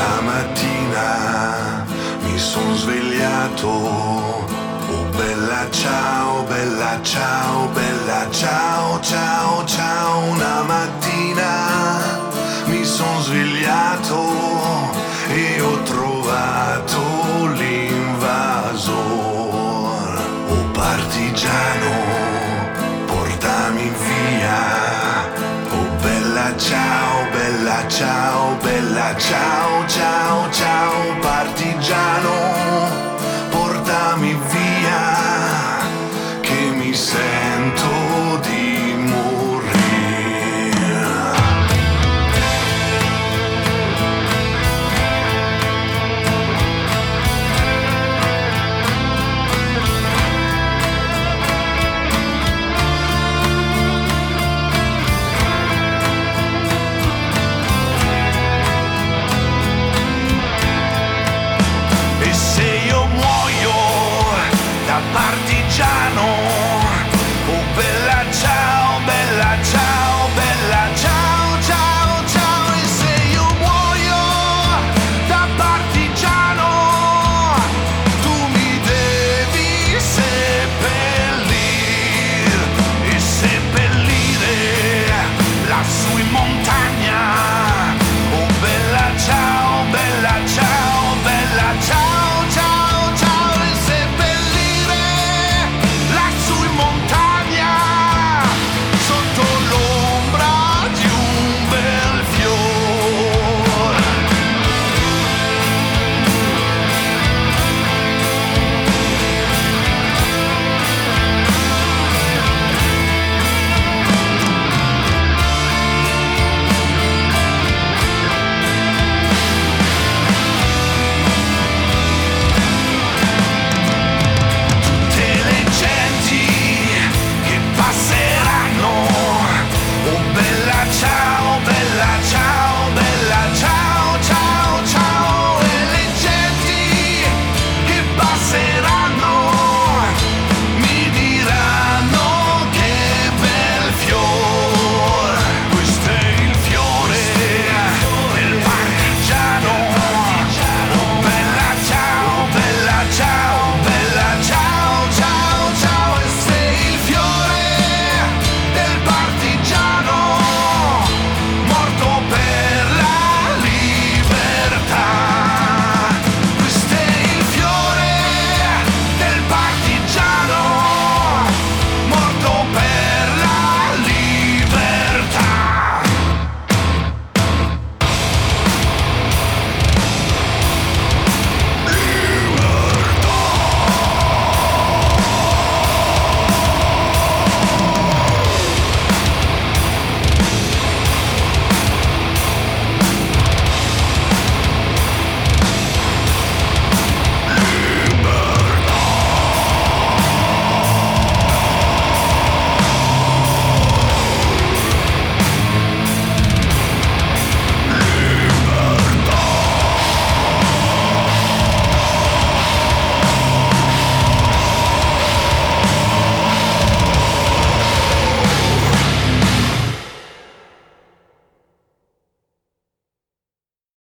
Una mattina mi son svegliato, oh bella ciao, bella ciao, bella ciao, ciao, ciao. Una mattina mi son svegliato e ho trovato l'invasor. Oh partigiano, portami via. Oh bella ciao, bella ciao, bella ciao, ciao, ciao. Partigiano, portami via, che mi sento di morire. E se io muoio da partigiano,